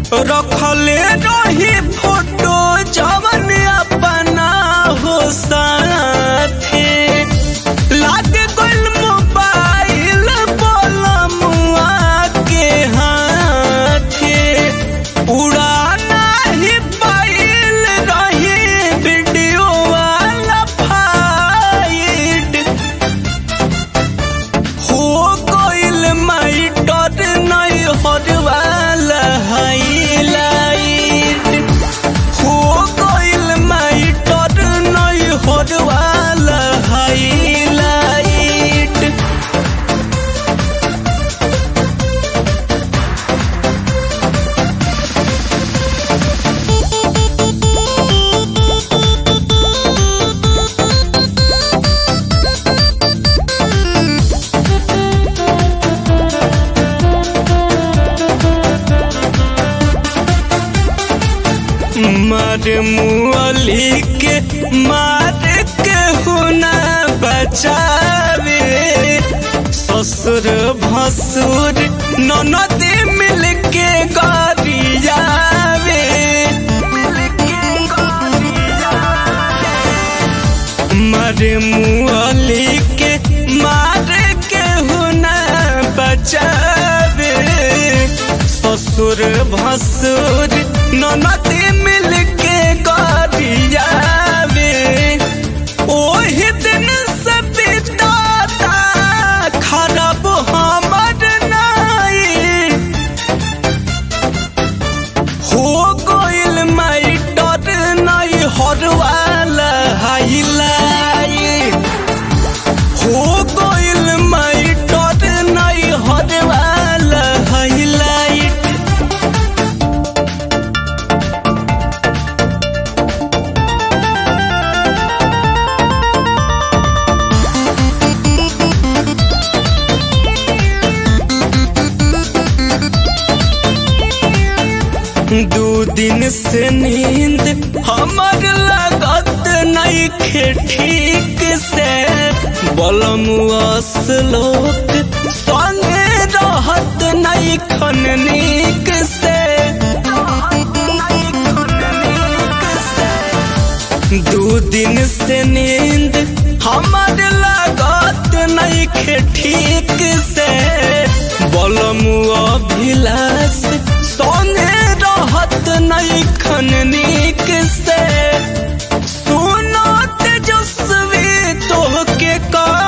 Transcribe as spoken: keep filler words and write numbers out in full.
रखले रही फोटो जवन अपना हो साथे लागे गइल मोबाइल बोलमुआ के हाथे उड़ाना ही पाइल रही वीडियो वाला फाइट हो गइल माइटर नहीं हरवाला हाईलाइट हो गइल माइटर नहीं हरवाला हाईलाइट। मार मुअली के मार के हुना बचावे ससुर भसुर ननद मिल के गरियावे मार मुअली के मार के हुना बचावे ससुर भसुर ननद मिल के गरियावे ओही दिन से बिताता खराब हमर नाई हो गइल माइटर नहीं हरवाला हाईलाइट हो गइल माइटर नहीं हरवाला हाईलाइट। दो दिन से नींद हमर लागत नहीं खे ठीक से बलमुआ श्लोक संगे रहत नहीं खन नीक से दो दिन से नींद हमर लागत नहीं खे ठीक से बलमुआ भिलास सोने रहत नहीं खन नीक से सुनो तेजस्वी तोहके का